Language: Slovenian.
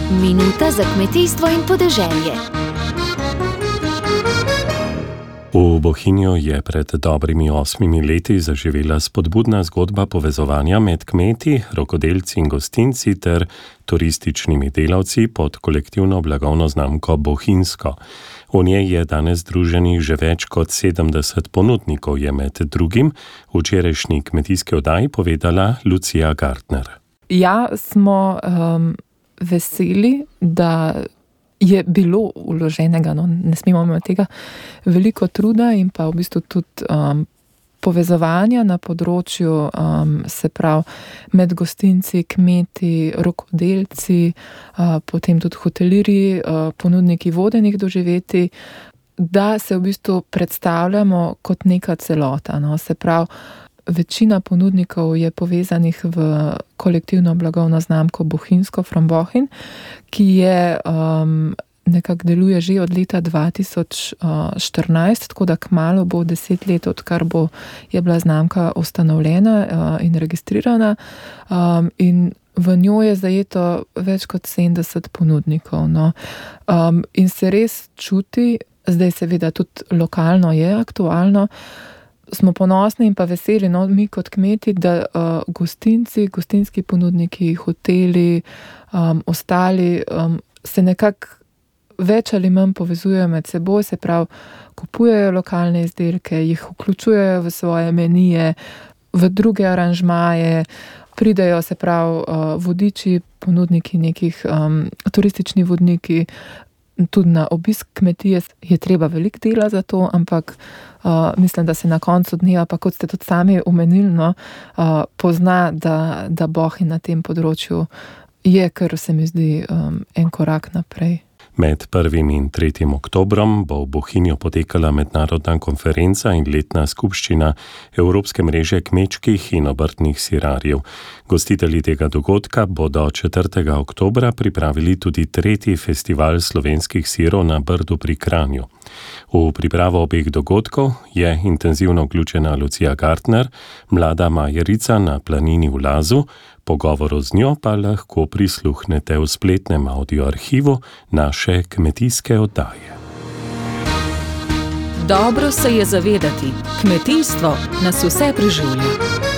Minuta za kmetijstvo in podeželje. V Bohinju je pred dobrimi 8 leti zaživela spodbudna zgodba povezovanja med kmeti, rokodelci in gostinci ter turističnimi delavci pod kolektivno blagovno znamko Bohinjsko. V njej je danes združenih že več kot 70 ponudnikov, je med drugim v včerajšnji kmetijski oddaji povedala Lucija Gartner. Ja, smo veseli, da je bilo vloženega, ne smemo imeti tega, veliko truda in pa v bistvu tudi povezovanja na področju, se pravi, med gostinci, kmeti, rokodelci, potem tudi hotelirji, ponudniki vodenih doživetij, da se v bistvu predstavljamo kot neka celota. Se pravi, večina ponudnikov je povezanih v kolektivno blagovno znamko Bohinjsko from Bohinj, ki je nekako deluje že od leta 2014, tako da kmalu bo 10 let, odkar je bila znamka ustanovljena in registrirana, in v njo je zajeto več kot 70 ponudnikov. In se res čuti, zdaj seveda tudi lokalno je aktualno, smo ponosni in pa veseli, mi kot kmeti, da gostinci, gostinski ponudniki, hoteli, ostali se nekako več ali manj povezujejo med seboj, se pravi, kupujejo lokalne izdelke, jih vključujejo v svoje menije, v druge aranžmaje, pridejo, se pravi, vodiči, ponudniki nekih turistični vodniki, tudi na obisk kmetije je treba veliko dela za to, ampak mislim, da se na koncu dneva, pa kot ste tudi sami omenili, pozna, da Bohinj na tem področju je, kar se mi zdi, en korak naprej. Med 1. in 3. oktobrom bo v Bohinju potekala mednarodna konferenca in letna skupščina Evropske mreže kmečkih in obrtnih sirarjev. Gostitelji tega dogodka bodo 4. oktobra pripravili tudi 3. festival slovenskih sirov na Brdu pri Kranju. V pripravo obeh dogodkov je intenzivno vključena Lucija Gartner, mlada majerica na planini v Lazu. Pogovoru z njo pa lahko prisluhnete v spletnem audioarhivu naše kmetijske oddaje. Dobro se je zavedati, kmetijstvo nas vse preživlja.